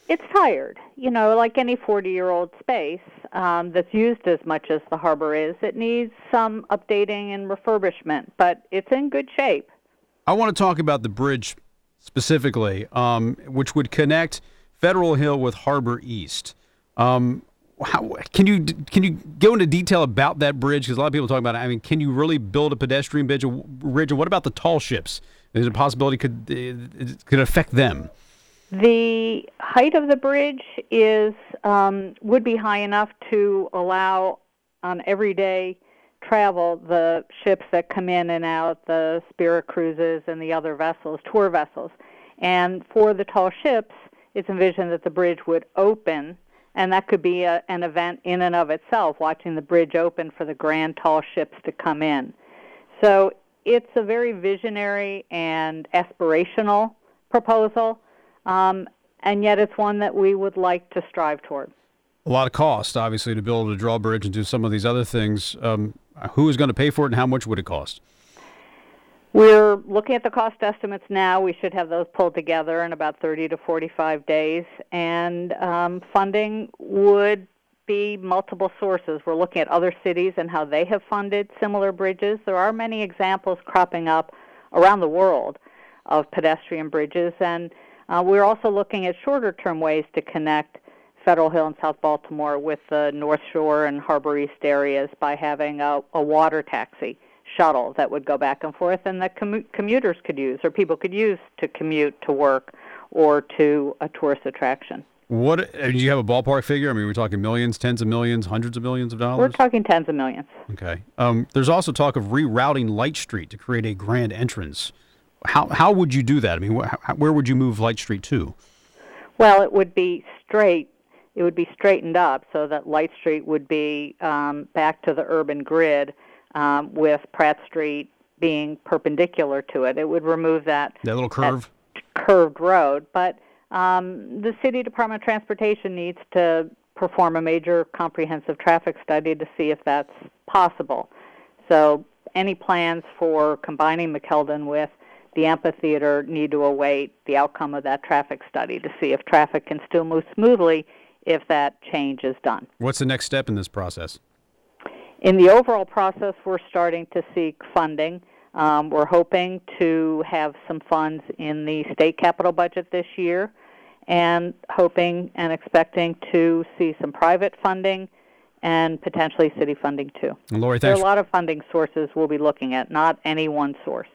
It's tired. Like any 40-year-old space that's used as much as the harbor is, it needs some updating and refurbishment, but it's in good shape. I want to talk about the bridge specifically, which would connect Federal Hill with Harbor East. Can you go into detail about that bridge? Because a lot of people talk about it. I mean, can you really build a pedestrian bridge? And what about the tall ships? Is it a possibility it could affect them? The height of the bridge would be high enough to allow on everyday travel the ships that come in and out, the Spirit cruises and the other vessels, tour vessels. And for the tall ships, it's envisioned that the bridge would open, and that could be an event in and of itself, watching the bridge open for the grand tall ships to come in. So it's a very visionary and aspirational proposal, and yet it's one that we would like to strive toward. A lot of cost, obviously, to build a drawbridge and do some of these other things. Who is going to pay for it, and how much would it cost? We're looking at the cost estimates now. We should have those pulled together in about 30 to 45 days, and funding would be multiple sources. We're looking at other cities and how they have funded similar bridges. There are many examples cropping up around the world of pedestrian bridges, and we're also looking at shorter-term ways to connect Federal Hill and South Baltimore with the North Shore and Harbor East areas by having a water taxi shuttle that would go back and forth and that commuters could use, or people could use to commute to work or to a tourist attraction. Do you have a ballpark figure? I mean, we're talking millions, tens of millions, hundreds of millions of dollars? We're talking tens of millions. Okay. There's also talk of rerouting Light Street to create a grand entrance. How would you do that? I mean, where would you move Light Street to? Well, it would be straight. It would be straightened up so that Light Street would be back to the urban grid, with Pratt Street being perpendicular to it. It would remove that little curve, curved road. But the City Department of Transportation needs to perform a major comprehensive traffic study to see if that's possible. So any plans for combining McKeldin with the amphitheater need to await the outcome of that traffic study to see if traffic can still move smoothly if that change is done. What's the next step in this process? In the overall process, we're starting to seek funding. We're hoping to have some funds in the state capital budget this year, and hoping and expecting to see some private funding and potentially city funding too. Lori, thanks. There are a lot of funding sources we'll be looking at, not any one source.